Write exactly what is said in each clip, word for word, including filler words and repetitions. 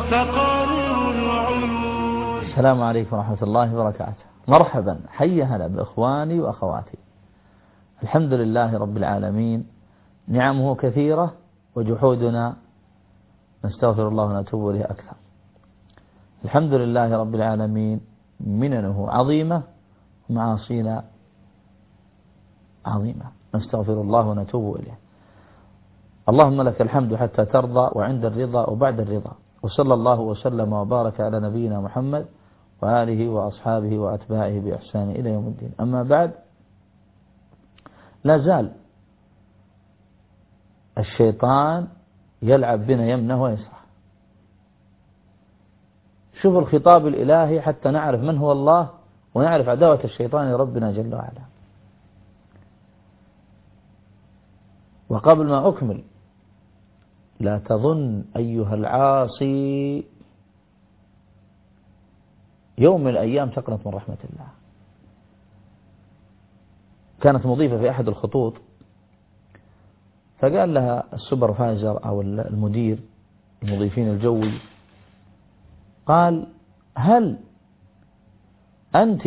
تقر العيون. السلام عليكم ورحمة الله وبركاته. مرحبا، حي هلا بإخواني وأخواتي. الحمد لله رب العالمين، نعمه كثيرة وجحودنا نستغفر الله ونتوب إليه أكثر. الحمد لله رب العالمين، مننه عظيمة ومعاصينا عظيمة، نستغفر الله ونتوب إليه. اللهم لك الحمد حتى ترضى، وعند الرضا وبعد الرضا، وصلى الله وسلم وبارك على نبينا محمد وآله وأصحابه وأتباعه بإحسان إلى يوم الدين. أما بعد، لا زال الشيطان يلعب بنا يمنه ويسره. شوف الخطاب الإلهي حتى نعرف من هو الله ونعرف عداوة الشيطان لربنا جل وعلا. وقبل ما أكمل، لا تظن أيها العاصي يوم من الأيام تقنط من رحمة الله. كانت مضيفة في أحد الخطوط، فقال لها السوبرفايزر أو المدير المضيفين الجوي، قال: هل أنت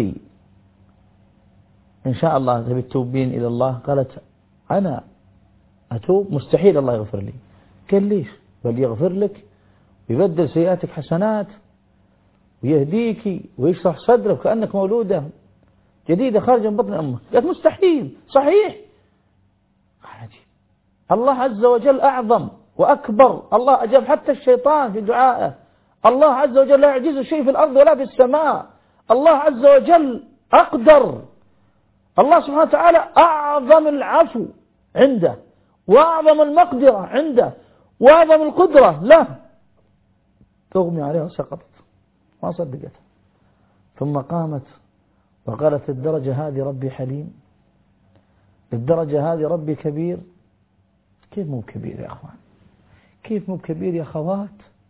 إن شاء الله تبي تتوبين إلى الله؟ قالت: أنا أتوب، مستحيل الله يغفر لي. قال: ليش؟ بل يغفر لك ويبدل سيئاتك حسنات ويهديك ويشرح صدرك كأنك مولودة جديدة خارجة من بطن أمك. قالت: مستحيل. صحيح. قال: عجيب، الله عز وجل أعظم وأكبر، الله أجاب حتى الشيطان في دعائه. الله عز وجل لا يعجزه شيء في الأرض ولا في السماء. الله عز وجل أقدر. الله سبحانه وتعالى أعظم العفو عنده، وأعظم المقدرة عنده، وأعظم القدرة له. تغمي عليها وسقطت، ما صدقت. ثم قامت وقالت: الدرجة هذه ربي حليم، الدرجة هذه ربي كبير. كيف مو كبير يا أخوان؟ كيف مو كبير يا أخوات؟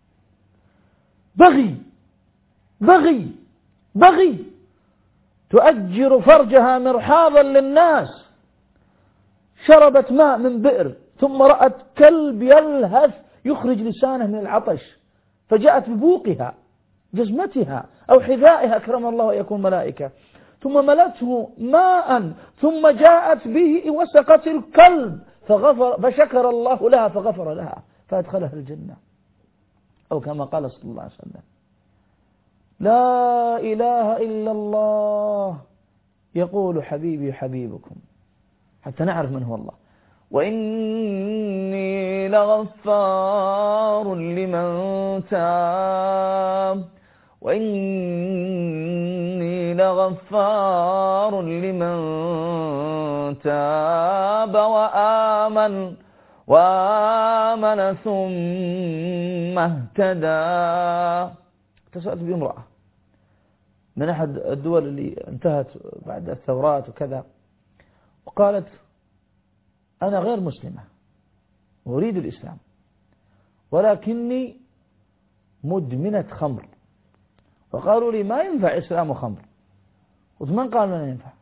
بغي بغي بغي تؤجر فرجها مرحاضا للناس. شربت ماء من بئر، ثم رأت كلب يلهث يخرج لسانه من العطش، فجاءت ببوقها، جزمتها أو حذائها أكرم الله ويكون ملائكة، ثم ملته ماء، ثم جاءت به وسقت الكلب، فغفر فشكر الله لها فغفر لها فأدخلها الجنة، أو كما قال صلى الله عليه وسلم. لا إله إلا الله، يقول حبيبي حبيبكم، حتى نعرف من هو الله. وإني لغفار لمن تاب، وإني لغفار لمن تاب وآمن وآمن ثم اهتدى. اتصلت بامرأة من أحد الدول اللي انتهت بعد الثورات وكذا، وقالت: أنا غير مسلمة وأريد الإسلام، ولكني مدمنة خمر، وقالوا لي ما ينفع إسلام وخمر. قلت: من قال ما ينفع؟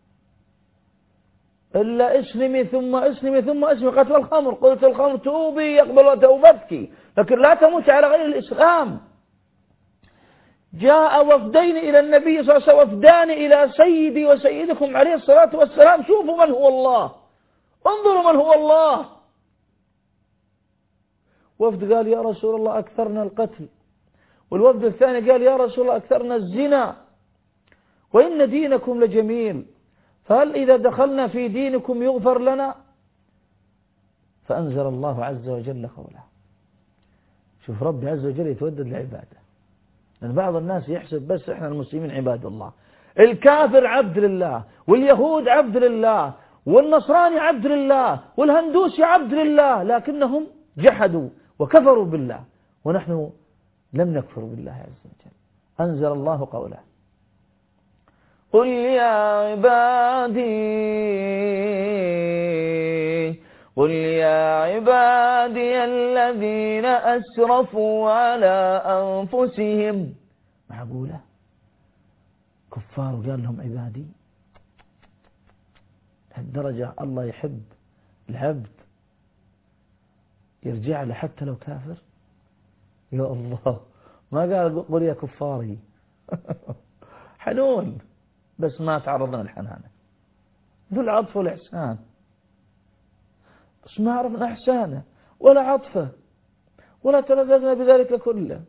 إلا اسلمي ثم اسلمي ثم اسلمي. قالت: والخمر؟ قلت: الخمر توبي يقبل توبتك، لكن لا تموت على غير الإسلام. جاء وفدين إلى النبي صلى الله عليه وسلم، وفدان إلى سيدي وسيدكم عليه الصلاة والسلام. شوفوا من هو الله، انظروا من هو الله. وفد قال: يا رسول الله أكثرنا القتل، والوفد الثاني قال: يا رسول الله أكثرنا الزنا، وإن دينكم لجميل، فهل إذا دخلنا في دينكم يغفر لنا؟ فأنزل الله عز وجل قوله. شوف ربي عز وجل يتودد لعباده، لأن بعض الناس يحسب بس إحنا المسلمين عباد الله، الكافر عبد لله، واليهود عبد لله، والنصراني عبد لله، والهندوسي عبد لله، لكنهم جحدوا وكفروا بالله، ونحن لم نكفر بالله عز وجل. أنزل الله قوله: قل يا عبادي قل يا عبادي الذين أسرفوا على أنفسهم. معقولة كفار قال لهم عبادي؟ لهالدرجة الله يحب العبد يرجع له حتى لو كافر؟ يا الله، ما قال قل يا كفاري. حنون بس ما تعرضنا للحنانة، ذو العطف والإحسان، بس ما عرفنا إحسانه ولا عطفه ولا تلذذنا بذلك كله.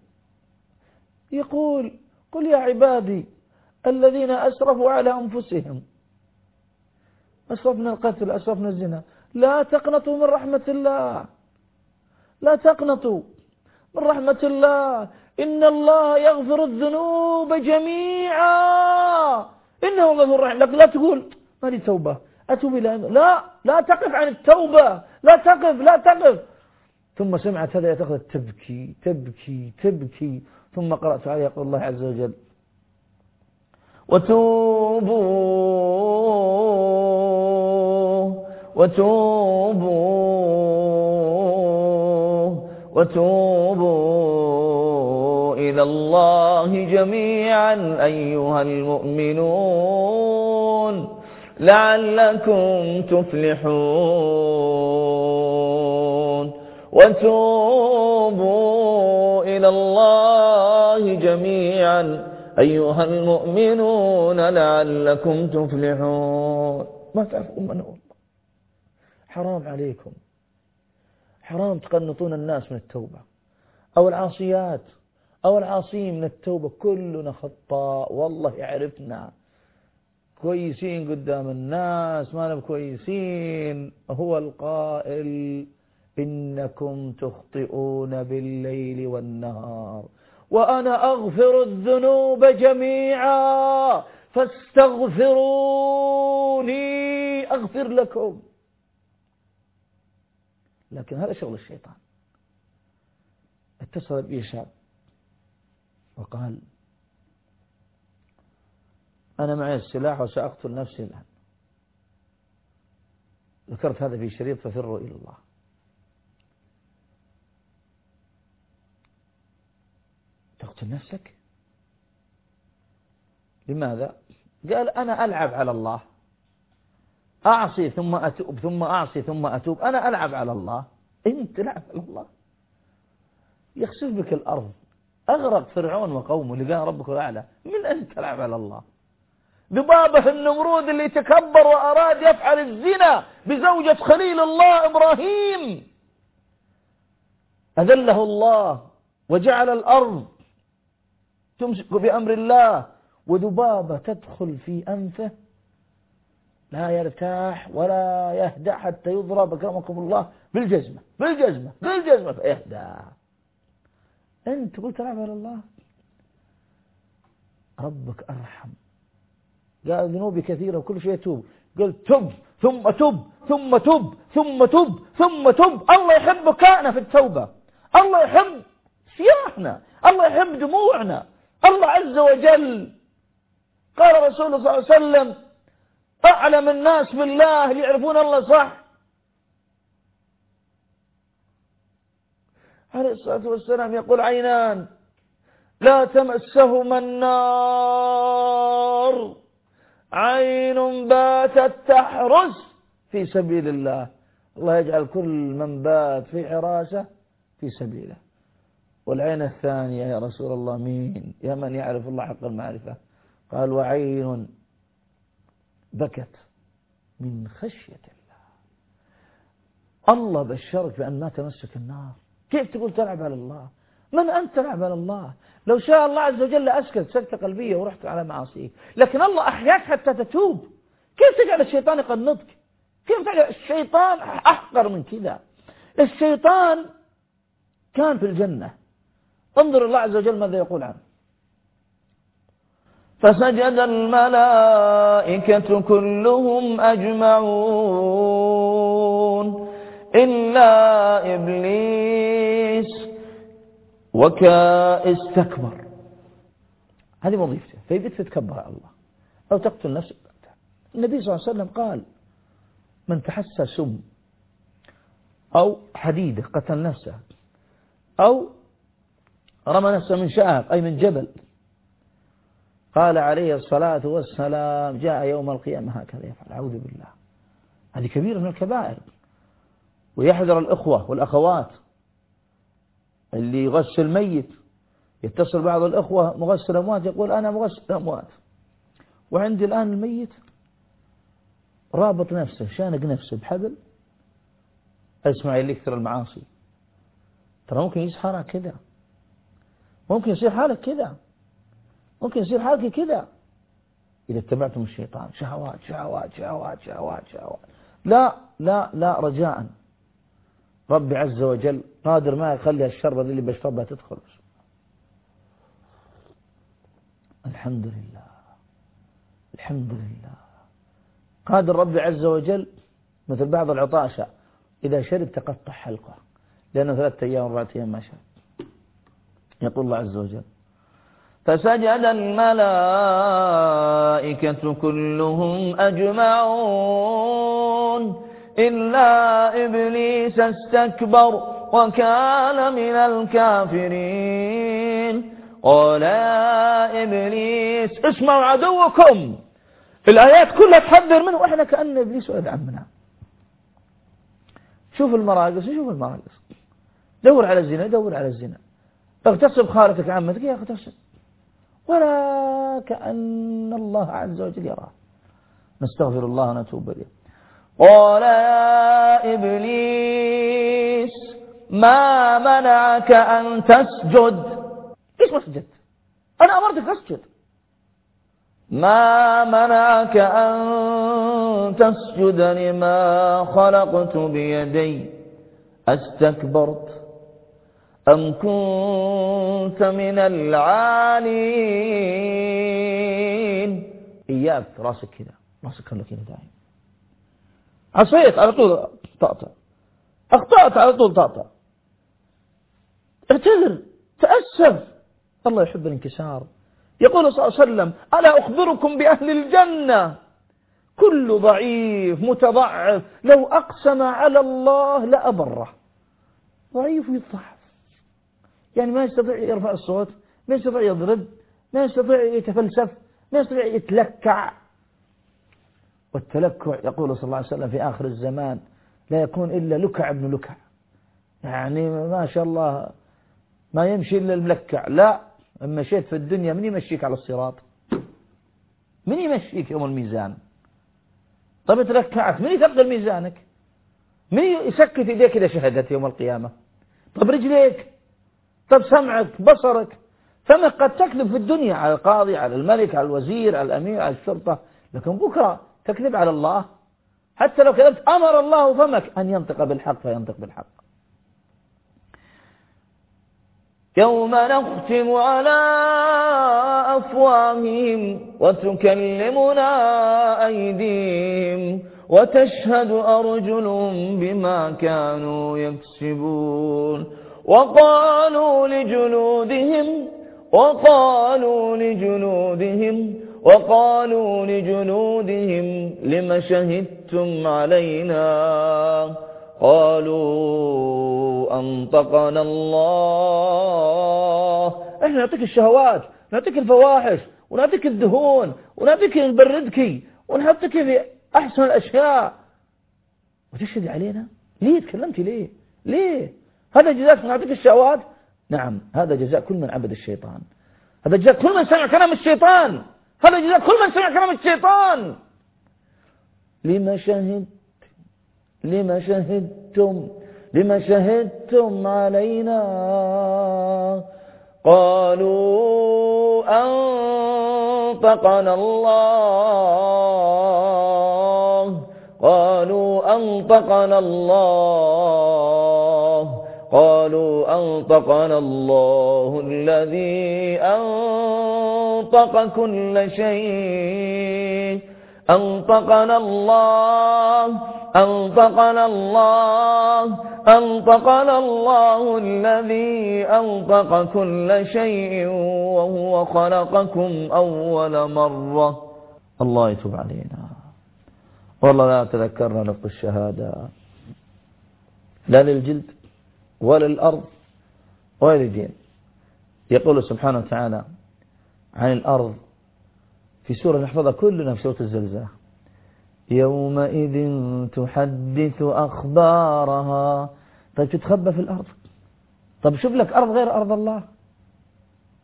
يقول قل يا عبادي الذين أسرفوا على أنفسهم، أسرفنا القتل، أسرفنا الزنا، لا تقنطوا من رحمة الله، لا تقنطوا من رحمة الله، إن الله يغفر الذنوب جميعا إنه غفور رحيم. لكن لا تقول ما لي توبة أتوب إلى، لا لا تقف عن التوبة، لا تقف لا تقف. ثم سمعت هذا تأخذ تبكي تبكي تبكي، ثم قرأت عليه يقول الله عز وجل وتوبوا وتوبوا وتوبوا إلى الله جميعا أيها المؤمنون لعلكم تفلحون. وتوبوا إلى الله جميعا أيها المؤمنون لعلكم تفلحون. ما تعرفون من هو الله. حرام عليكم، حرام تقنطون الناس من التوبة أو العاصيات أو العاصين من التوبة. كلنا خطاء والله يعرفنا، كويسين قدام الناس ما نبقى كويسين. هو القائل إنكم تخطئون بالليل والنهار وأنا أغفر الذنوب جميعا فاستغفروني أغفر لكم. لكن هذا شغل الشيطان. اتصل بي شاب وقال أنا معي السلاح وسأقتل نفسي الآن. ذكرت هذا في شريط ففروا إلى الله. تقتل نفسك؟ لماذا؟ قال أنا ألعب على الله، أعصي ثم أتوب ثم أعصي ثم أتوب، أنا ألعب على الله. أنت تلعب على الله؟ يخسف بك الأرض، أغرق فرعون وقومه اللي قال ربك الأعلى. من أنت تلعب على الله؟ ذبابة النمرود اللي تكبر وأراد يفعل الزنا بزوجة خليل الله إبراهيم، أذله الله وجعل الأرض تمسك بأمر الله، وذبابة تدخل في أنفه لا يرتاح ولا يهدأ حتى يضرب أكرمكم الله بالجزمة بالجزمة بالجزمة فيهدأ. أنت تقول تلعب على الله؟ ربك أرحم، قال ذنوبي كثيرة وكل شيء توب، قال تب ثم تب ثم تب ثم تب ثم تب. الله يحب بكائنا في التوبة، الله يحب سياحنا، الله يحب دموعنا. الله عز وجل قال رسول الله صلى الله عليه وسلم أعلم الناس بالله اللي يعرفون الله صح عليه الصلاة والسلام يقول عينان لا تمسهما النار عين باتت تحرس في سبيل الله. الله يجعل كل من بات في حراسة في سبيله. والعين الثانية يا رسول الله مين؟ يا من يعرف الله حق المعرفة. قال وعين بكت من خشية الله. الله بشرك بأن ما تمسك النار، كيف تقول تلعب على الله؟ من أنت تلعب على الله؟ لو شاء الله عز وجل أسكت سكتة قلبية ورحت على معاصيك، لكن الله أحياك حتى تتوب. كيف تجعل الشيطان يقنطك؟ كيف تجعل الشيطان أحقر من كذا؟ الشيطان كان في الجنة، انظر الله عز وجل ماذا يقول عنه. فسجد الملائكة كلهم أجمعون إلا إبليس وكا استكبر. هذه وظيفته، فيبت تتكبر على الله أو تقتل نفسك. النبي صلى الله عليه وسلم قال من تحسى سم أو حديدة قتل نفسه أو رمى نفسه من شعاب أي من جبل، قال عليه الصلاة والسلام جاء يوم القيامة هكذا يفعل. أعوذ بالله، هذه كبيرة من الكبائر. ويحذر الأخوة والأخوات اللي يغسل الميت يتصل بعض الأخوة مغسل أموات يقول أنا مغسل أموات، وعندي الآن الميت رابط نفسه شانق نفسه بحبل، اسمع اللي يكثر المعاصي. ترى ممكن يصير حالك كذا، ممكن يصير حالك كذا، ممكن يصير حالك كذا إذا اتبعتم الشيطان. شهوات شهوات شهوات شهوات شهوات. لا لا لا، رجاء ربي عز وجل قادر ما يخلي الشربة اللي بشربها تدخل. الحمد لله الحمد لله. قادر ربي عز وجل، مثل بعض العطاشة إذا شرب تقطع حلقه لأنه ثلاثة أيام أربعة أيام ما شرب. يقول الله عز وجل فسجد الملائكة كلهم أجمعون إلا إبليس استكبر وكان من الكافرين. قال يا إبليس اسمعوا عدوكم، الآيات كلها تحذر منه، وإحنا كأن إبليس ولد عمنا. شوف المراقص، شوف المراقص، دور على الزنا، دور على الزنا، اغتصب خالتك عمتك يا اغتصب، ولا كأن الله عز وجل يراه. نستغفر الله ونتوب إليه. قال يا إبليس ما منعك أن تسجد؟ إيش ما سجدت؟ أنا أمرتك أسجد. ما منعك أن تسجد لما خلقت بيدي أستكبرت أم كنت من العالين؟ إياك راسك كذا، راسك خلك كذا دائما. عصيت على طول طاطا، أخطأت على طول طاطا، اعتذر، تأسف. الله يحب الانكسار. يقول صلى الله عليه وسلم ألا أخبركم بأهل الجنة كل ضعيف متضعف لو أقسم على الله لأبره. ضعيف ويضعف، يعني ما يستطيع يرفع الصوت، ما يستطيع يضرب، ما يستطيع يتفلسف، ما يستطيع يتلكع. والتلكع يقول صلى الله عليه وسلم في آخر الزمان لا يكون إلا لكع ابن لكع، يعني ما شاء الله ما يمشي إلا الملكع. لا، أما مشيت في الدنيا من يمشيك على الصراط؟ من يمشيك يوم الميزان؟ طب تلكعت من يثقل ميزانك؟ من يسكت إيديك إذا شهدت يوم القيامة؟ طب رجليك، طب سمعك، بصرك، فمك قد تكذب في الدنيا على القاضي، على الملك، على الوزير، على الأمير، على الشرطة، لكن بكرة تكذب على الله. حتى لو كذبت أمر الله فمك أن ينطق بالحق فينطق بالحق. يوم نختم على أفواههم وتكلمنا أيديهم وتشهد أرجلهم بما كانوا يكسبون. وقالوا لجلودهم وقالوا لجلودهم وقالوا لجلودهم لم شهدتم علينا؟ قالوا أنطقنا الله. احنا نعطيك الشهوات، نعطيك الفواحش، ونعطيك الدهون، ونعطيك نبردك، ونحطك في أحسن الأشياء، وتشهد علينا؟ ليه تكلمتي؟ ليه ليه هذا جزاك؟ نعطيك الشهوات؟ نعم، هذا جزاء كل من عبد الشيطان، هذا جزاء كل من سمع كلام الشيطان، هذا جزاء كل من سمع كلام الشيطان. لما شهد لما شهدتم لما شهدتم علينا؟ قالوا أنطقنا الله قالوا أنطقنا الله قالوا أنطقنا الله الذي أنطق كل شيء أنطقنا الله أنطقنا الله أنطقنا الله الذي أنطق كل شيء وهو خلقكم أول مرة. الله يتوب علينا. والله لا تذكرنا نطق الشهادة لا للجلد ولا للأرض ولا للدين. يقول سبحانه وتعالى عن الأرض في سورة نحفظها كلنا في سورة الزلزلة: يومئذ تحدث أخبارها. طيب تتخبى في الأرض؟ طب شوف لك أرض غير أرض الله.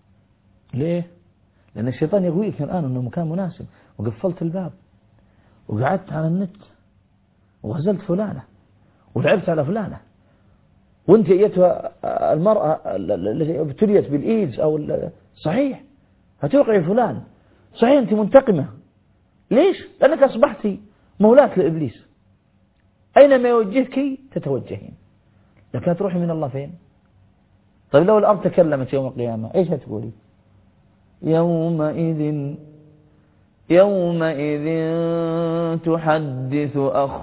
ليه؟ لأن الشيطان يقويك الآن أنه مكان مناسب، وقفلت الباب وقعدت على النت وغزلت فلانة ولعبت على فلانة، وانت ايتها المرأة التي ابتليت بالإيدز أو صحيح هتوقع فلان، صحيح أنت منتقمة. ليش؟ لأنك أصبحت مولاة لإبليس، أينما يوجهك تتوجهين، لكن هتروحي من الله فين؟ طيب لو الأرض تكلمت يوم القيامة إيش هتقولي؟ يومئذ يومئذ تحدث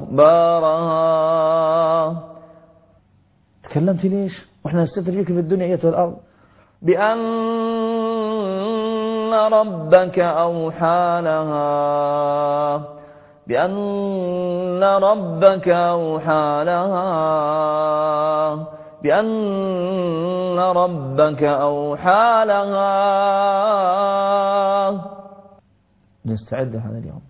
أخبارها. تكلمت ليش؟ وإحنا نستتر فيك في الدنيا أيتها الأرض بأن ربك أوحى لها، بأن ربك أوحى لها، بأن ربك أوحى لها. نستعد هذا اليوم،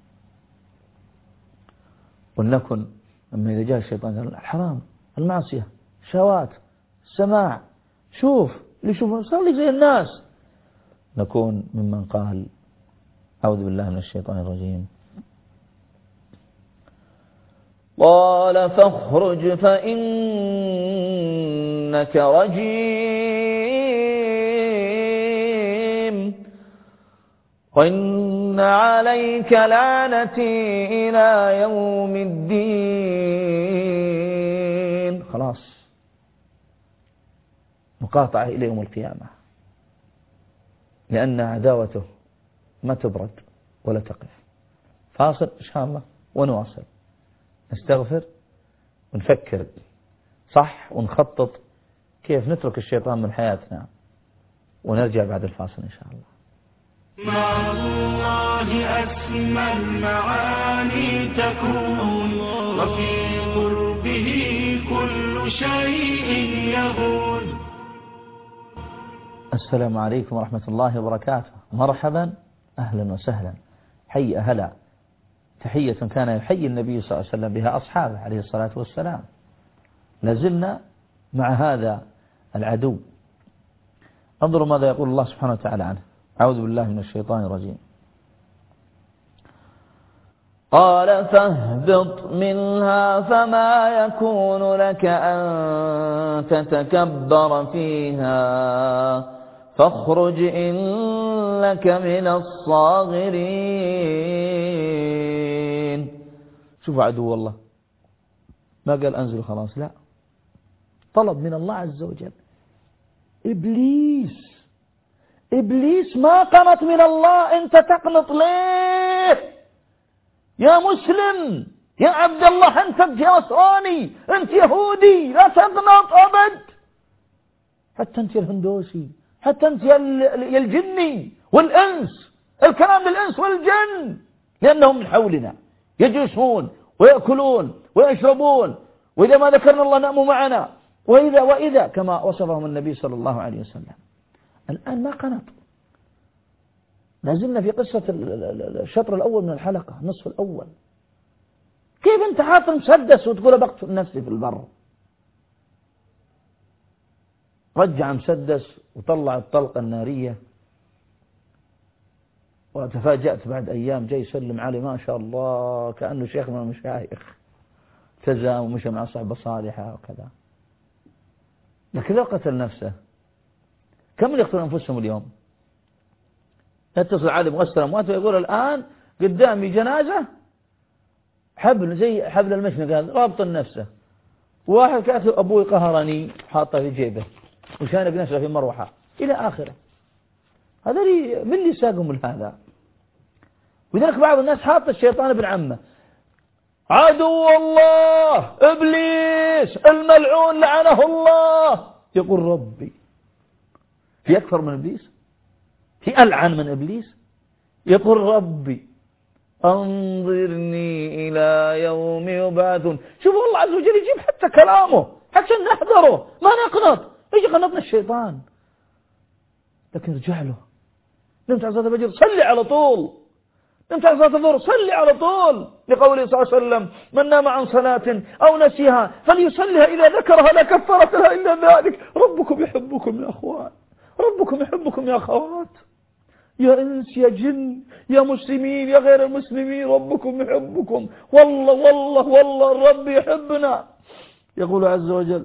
ولنكن أما إذا جاء الشيطان قال الحرام، المعصية، شهوات، السماع، شوف اللي يشوفون صار لي زي الناس، نكون ممن قال أعوذ بالله من الشيطان الرجيم قال فاخرج فإنك رجيم وإن عليك لعنتي إلى يوم الدين. خلاص مقاطعة إلى يوم القيامة، لأن عداوته ما تبرد ولا تقف. فاصل إن شاء الله ونواصل، نستغفر ونفكر صح ونخطط كيف نترك الشيطان من حياتنا، ونرجع بعد الفاصل إن شاء الله. مع الله أسمى المعاني تكون، وفي قربه كل شيء يهون. السلام عليكم ورحمة الله وبركاته. مرحبا، أهلا وسهلا، حي أهلا، تحية كان يحيي النبي صلى الله عليه وسلم بها أصحابه عليه الصلاة والسلام. لازلنا مع هذا العدو. انظروا ماذا يقول الله سبحانه وتعالى عنه. أعوذ بالله من الشيطان الرجيم. قال فاهبط منها فما يكون لك أن تتكبر فيها فاخرج إنك من الصاغرين. شوفوا عدو الله ما قال أنزل خلاص، لا، طلب من الله عز وجل. إبليس إبليس ما قنط من الله، أنت تقنط ليه يا مسلم يا عبد الله؟ أنت نصراني، أنت يهودي، لا تقنط أبد. حتى أنت الهندوسي، حتى أنت يا الجني والإنس، الكلام للإنس والجن، لأنهم من حولنا يجلسون ويأكلون ويشربون، وإذا ما ذكرنا الله نأموا معنا، وإذا وإذا كما وصفهم النبي صلى الله عليه وسلم. الآن ما قنط. لازلنا في قصة الشطر الأول من الحلقة، النصف الأول. كيف أنت حاط مسدس وتقول بقتل نفسي في البر؟ رجع مسدس وطلع الطلقة النارية، وتفاجأت بعد أيام جاي يسلم علي ما شاء الله كأنه شيخ من المشايخ، تزام ومشى مع صحبة صالحة وكذا. لكن لو قتل نفسه، كم اللي يقتلون أنفسهم اليوم؟ يتصل علي مغسل أموات ويقول الآن قدامي جنازة حبل زي حبل المشنقة قال رابط نفسه، واحد كاتب أبوي قهرني حاطه في جيبه وشانق نفسه في مروحة إلى آخره. هذا لي من اللي ساقهم لهذا؟ ولذلك بعض الناس حاط الشيطان ابن عمه، عدو الله إبليس الملعون لعنه الله. يقول ربي، في أكثر من إبليس؟ في ألعن من إبليس؟ يقول ربي أنظرني إلى يوم يبعثون. شوفوا الله عز وجل يجيب حتى كلامه حتى نحذره، ما نقنط. يجي قنطنا الشيطان، لكن رجع له. نمت على صلاة الفجر صلي على طول، نمت على صلاة الظهر صلي على طول، لقوله صلى الله عليه وسلم من نام عن صلاة أو نسيها فليصليها إذا ذكرها لا كفارة لها إلا ذلك. ربكم يحبكم يا أخوان، ربكم يحبكم يا أخوات. يا إنس يا جن يا مسلمين يا غير المسلمين، ربكم يحبكم، والله والله والله الرب يحبنا. يقول عز وجل: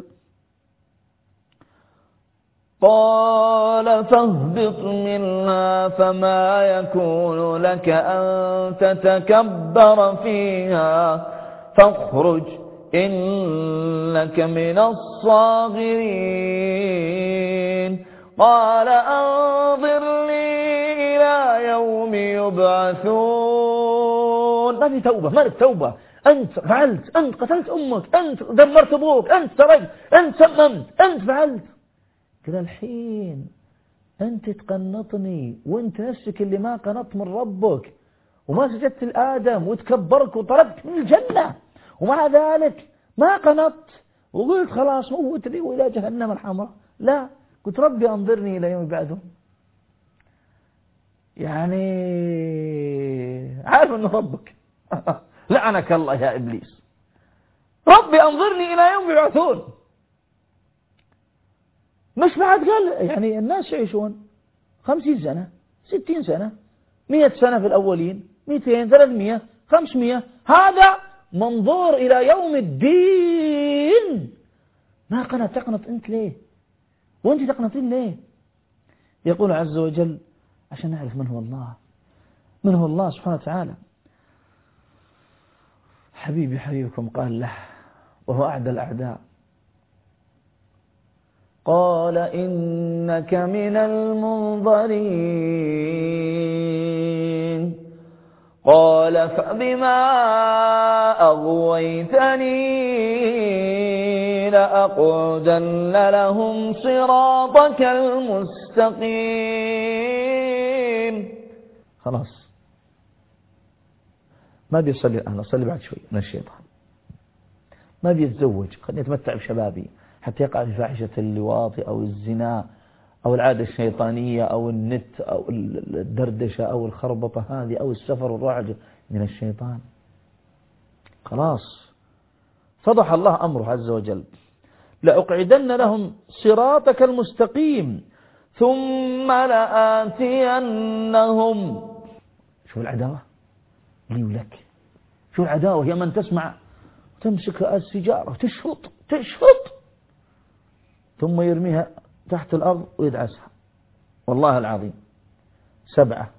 قال فاهبط منها فما يكون لك أن تتكبر فيها فاخرج إنك من الصاغرين. قال أنظرني إلى يوم يبعثون. ما في توبة، ما في توبة. أنت فعلت، أنت قتلت أمك، أنت دمرت أبوك، أنت سرقت، أنت سممت، أنت فعلت كذا. الحين أنت تقنطني وأنت نفسك اللي ما قنطت من ربك وما سجدت لآدم وتكبرك وطردت من الجنة، ومع ذلك ما قنطت وقلت خلاص موتني وإلى جهنم الحمراء. لا، قلت ربي أنظرني إلى يوم يبعثون. يعني عارف أنه ربك لعنك الله يا إبليس. ربي أنظرني إلى يوم يبعثون. مش بعد قال يعني الناس يعيشون خمسين سنة ستين سنة مئة سنة في الأولين، مئتين ثلاثمئة خمسمئة. هذا منظور إلى يوم الدين. ما قنط تقنط أنت ليه؟ وأنت تقنطين ليه؟ يقول عز وجل عشان نعرف من هو الله، من هو الله سبحانه وتعالى. حبيبي حبيبكم قال له وهو أعدى الأعداء: قال إنك من المنظرين. قال فبما أغويتني لأقعدن لهم صراطك المستقيم. خلاص ما بيصلي الآن، أصلي بعد شوي من الشيطان. ما بيتزوج، قد يتمتع بشبابي حتى يقع في فاحشة اللواط أو الزنا أو العادة الشيطانية أو النت أو الدردشة أو الخربطة هذه أو السفر والرعج من الشيطان. خلاص فضح الله أمره عز وجل: لأقعدن لهم صراطك المستقيم ثم لآتينهم. شو العداوة لي ولك، شو العداوة يا من تسمع تمسك السجارة تشفط تشفط ثم يرميها تحت الأرض ويدعسها. والله العظيم سبعة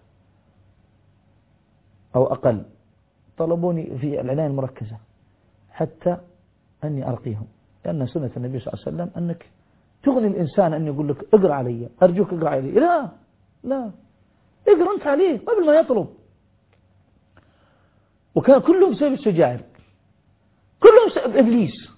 أو أقل طلبوني في العناية المركزة حتى أني أرقيهم، لأن سنة النبي صلى الله عليه وسلم أنك تغني الإنسان أن يقول لك اقرأ علي، أرجوك اقرأ علي. لا لا، اقرأ أنت عليه قبل ما يطلب. وكان كلهم سبب السجائر، كلهم سبب إبليس.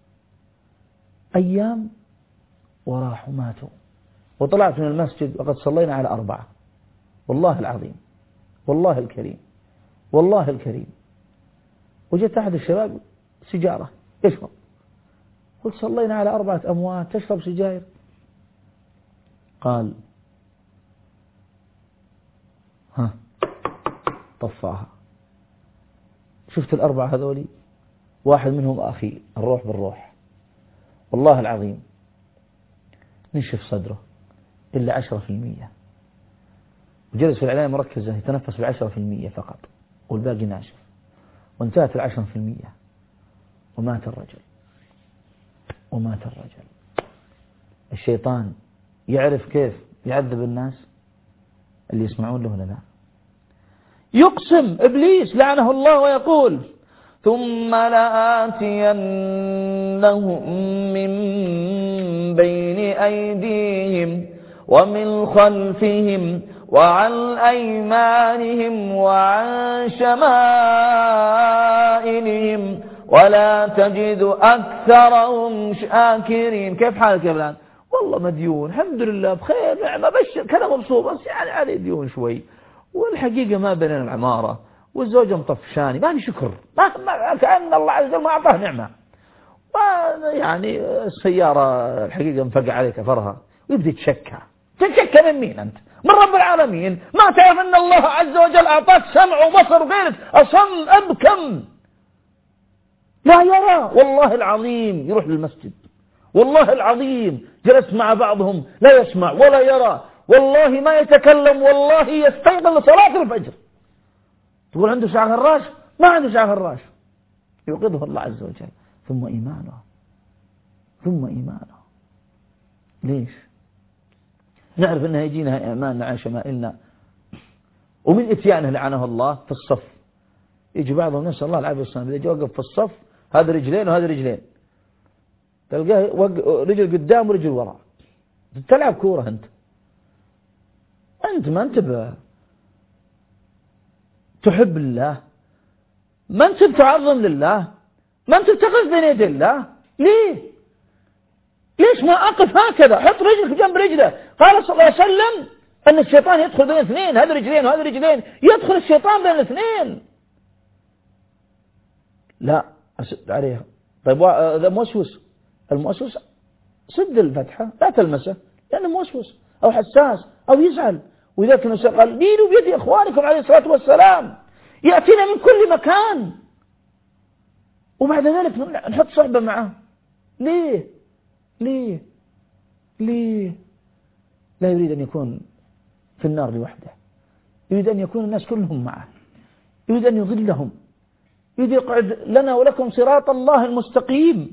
أيام وراحوا ماتوا. وطلعت من المسجد وقد صلينا على أربعة، والله العظيم والله الكريم والله الكريم. وجدت أحد الشباب سجارة يشرب، قلت صلينا على أربعة أموات تشرب سجائر؟ قال ها طفاها. شفت الأربعة هذولي واحد منهم أخي الروح بالروح، والله العظيم نشف صدره إلا عشرة في المية، وجلس في العناية المركزة يتنفس بعشرة في المية فقط والباقي ناشف، وانتهت العشرة في المية ومات الرجل ومات الرجل. الشيطان يعرف كيف يعذب الناس اللي يسمعون له ولا لا. يقسم إبليس لعنه الله ويقول: ثم لآتينهم من بين أيديهم ومن خلفهم وعن أيمانهم وعن شمائلهم ولا تجد أكثرهم شاكرين. كيف حالك يا فلان؟ والله مديون الحمد لله بخير نعمة بشر كلام مبسوط، بس يعني علي ديون شوي، والحقيقة ما بيننا العمارة والزوجة مطفشاني، ما لي شكر، ما ما كأن الله عز وجل ما أعطاه نعمة، يعني السيارة الحقيقة مفقع عليك أفرها، ويبدأ يتشكى. تتشكى من مين أنت؟ من رب العالمين. ما تعرف أن الله عز وجل أعطاك سمع وبصر وغيرك أصم أبكم لا يرى. والله العظيم يروح للمسجد، والله العظيم جلس مع بعضهم لا يسمع ولا يرى، والله ما يتكلم، والله يستيقظ لصلاة الفجر. تقول عنده شعر هراش؟ ما عنده شعر هراش، يوقظه الله عز وجل. ثم إيمانه، ثم إيمانه. ليش؟ نعرف أنه يجينا إيماننا عن شمائلنا، ومن إتيانه لعنه الله في الصف. يجي بعضهم نسأل الله العافية والسلامة، إذا جاء وقف في الصف هذا رجلين وهذا رجلين، تلقاه رجل قدام ورجل وراء. تلعب كورة أنت، أنت ما أنت تحب الله، ما أنت تعظم لله، ما أنت تقف بين يدي الله. ليه؟ ليش ما أقف هكذا؟ حط رجلك جنب رجله. قال صلى الله عليه وسلم أن الشيطان يدخل بين اثنين، هذا رجلين وهذا رجلين، يدخل الشيطان بين الاثنين. لا أسد عليها. طيب هذا موسوس، الموسوس سد الفتحة، لا تلمسه لأنه موسوس أو حساس أو يزعل. وإذا كان قال دينوا بيد إخوانكم عليه الصلاة والسلام، يأتينا من كل مكان، وبعد ذلك نحط صحبة معه. ليه؟ ليه؟ ليه؟ لا يريد أن يكون في النار لوحده، يريد أن يكون الناس كلهم معه، يريد أن يضلهم، يريد يقعد لنا ولكم صراط الله المستقيم.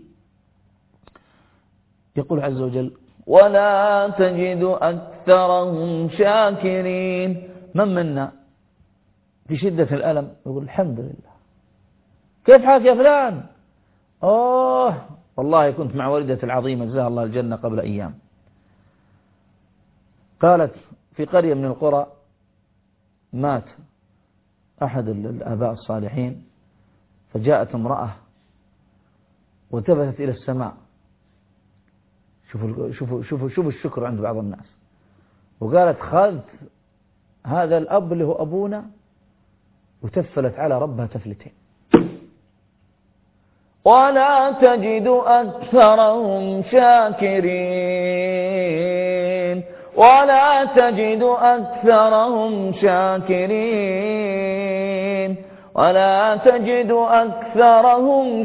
يقول عز وجل ولا تجد أكثرهم شاكرين. من منا في شدة الألم يقول الحمد لله، كيف حالك يا فلان؟ أوه والله كنت مع والدتي العظيمة جزاها الله الجنة قبل أيام، قالت في قرية من القرى مات أحد الآباء الصالحين، فجاءت امرأة وتبثت إلى السماء. شوفوا شوفوا شوفوا شوفوا الشكر عند بعض الناس. وقالت خذت هذا الأب اللي هو أبونا وتفلت على ربها تفلتين. ولا تجد أكثرهم شاكرين، ولا تجد أكثرهم شاكرين، ولا تجد أكثرهم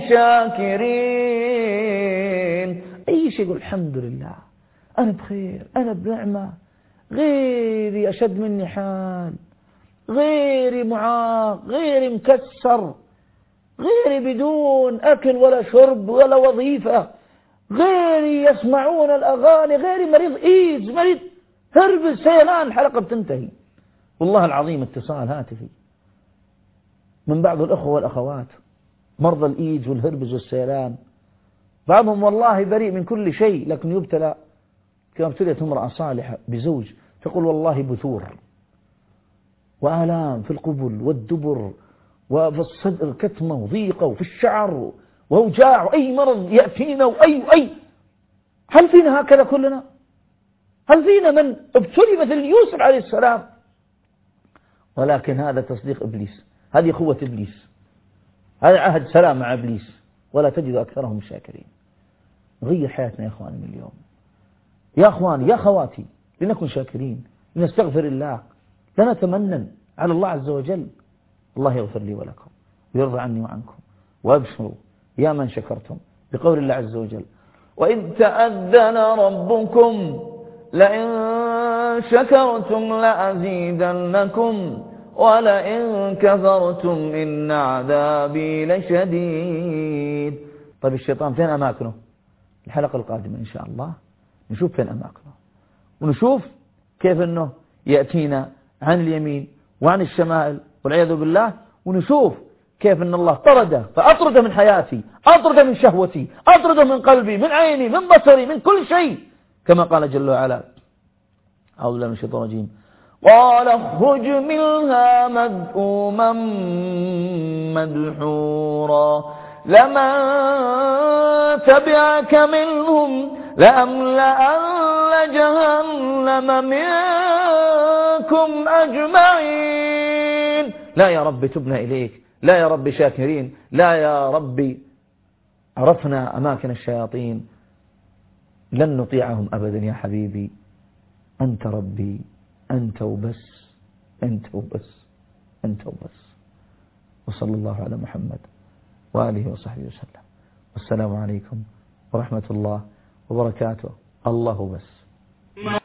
شاكرين. أي شيء يقول الحمد لله، أنا بخير، أنا بنعمة، غيري أشد مني حال، غيري معاق، غيري مكسر، غيري بدون أكل ولا شرب ولا وظيفة، غيري يسمعون الأغاني، غيري مريض إيدز، مريض هرب سيلان، الحلقة بتنتهي. والله العظيم اتصال هاتفي من بعض الأخوة والأخوات مرضى الإيدز والهربز والسيلان، بعضهم والله بريء من كل شيء لكن يبتلى. كما ابتليت امرأة صالحة بزوج تقول والله بثور وآلام في القبل والدبر وفي الصدر كتمة وضيقة وفي الشعر وأوجاع وأي مرض يأتينا وأي أي. هل فينا هكذا كلنا؟ هل فينا من ابتلي مثل يوسف عليه السلام؟ ولكن هذا تصديق إبليس، هذه قوة إبليس، هذا عهد سلام مع إبليس. ولا تجد أكثرهم شاكرين. نغير حياتنا يا أخواني من اليوم، يا أخواني يا خواتي، لنكن شاكرين، لنستغفر الله، لنتمنن على الله عز وجل. الله يغفر لي ولكم ويرضى عني وعنكم، وابشروا يا من شكرتم بقول الله عز وجل وإذ تأذن ربكم لئن شكرتم لأزيدنكم ولئن كفرتم إن عذابي لشديد. طيب الشيطان فين أماكنه؟ الحلقة القادمة إن شاء الله نشوف فين أماكنه، ونشوف كيف أنه يأتينا عن اليمين وعن الشمائل والعياذ بالله، ونشوف كيف أن الله طرده فأطرده من حياتي، أطرده من شهوتي، أطرده من قلبي، من عيني، من بصري، من كل شيء، كما قال جل وعلا أعوذ بالله من الشيطان الرجيم قال اخرج منها مذءوما مدحورا لمن تبعك منهم لأملأن جهنم منكم أجمعين. لا يا رب تبنا إليك، لا يا رب شاكرين، لا يا رب عرفنا أماكن الشياطين، لن نطيعهم أبدا يا حبيبي، أنت ربي، أنت وبس، أنت وبس، أنت وبس. وصلى الله على محمد وآله وصحبه وسلم، والسلام عليكم ورحمة الله وبركاته. الله بس.